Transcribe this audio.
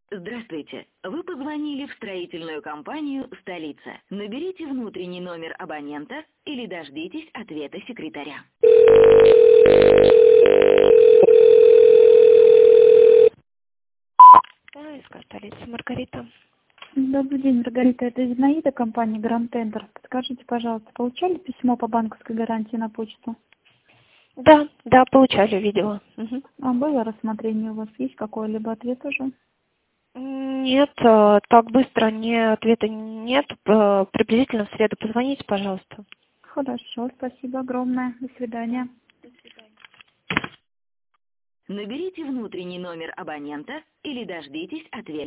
Здравствуйте. Вы позвонили в строительную компанию «Столица». Наберите внутренний номер абонента или дождитесь ответа секретаря. СК «Столица», Маргарита. Добрый день, Маргарита. Это Зинаида, компания Grand Tender. Подскажите, пожалуйста, получали письмо по банковской гарантии на почту? Да, получали, видела. Мгм. А было рассмотрение у вас? Есть какой-либо ответ уже? Нет, так быстро ответа нет. Приблизительно в среду позвоните, пожалуйста. Хорошо, спасибо огромное. До свидания. Наберите внутренний номер абонента или дождитесь ответа.